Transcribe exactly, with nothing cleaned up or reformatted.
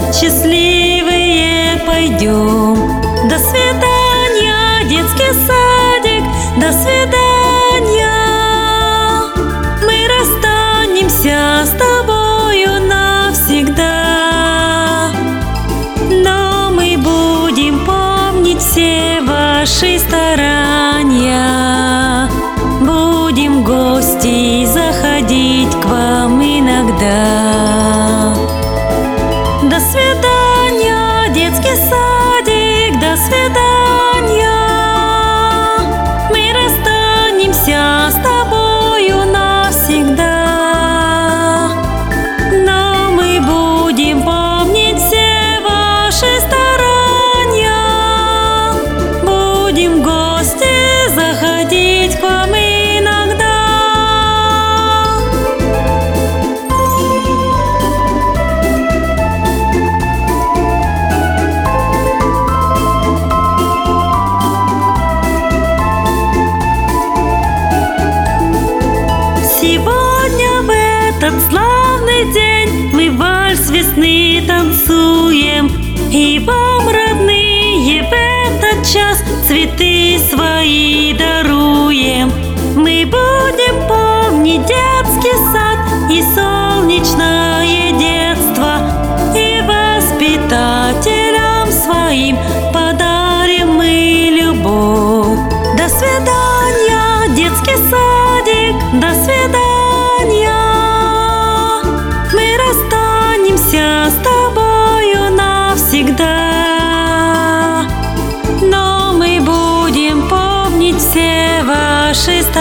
счастливые пойдем. До свидания, детский садик, до свидания. Мы расстанемся с тобою навсегда, но мы будем помнить все ваши старания. Будем в гости заходить к вам иногда. До свидания, детский садик, до свидания. Мы расстанемся с тобою навсегда, но мы будем помнить все ваши старания. Будем в гости заходить к вам иногда. Сегодня в этот славный день мы вальс весны танцуем, и вам, родные, в этот час цветы свои даруем. Мы будем помнить детский сад и солнечное детство, и воспитателям своим подарим мы любовь. До свидания, детский садик, до свидания. Мы расстанемся с тобою навсегда, но мы будем помнить все ваши старания.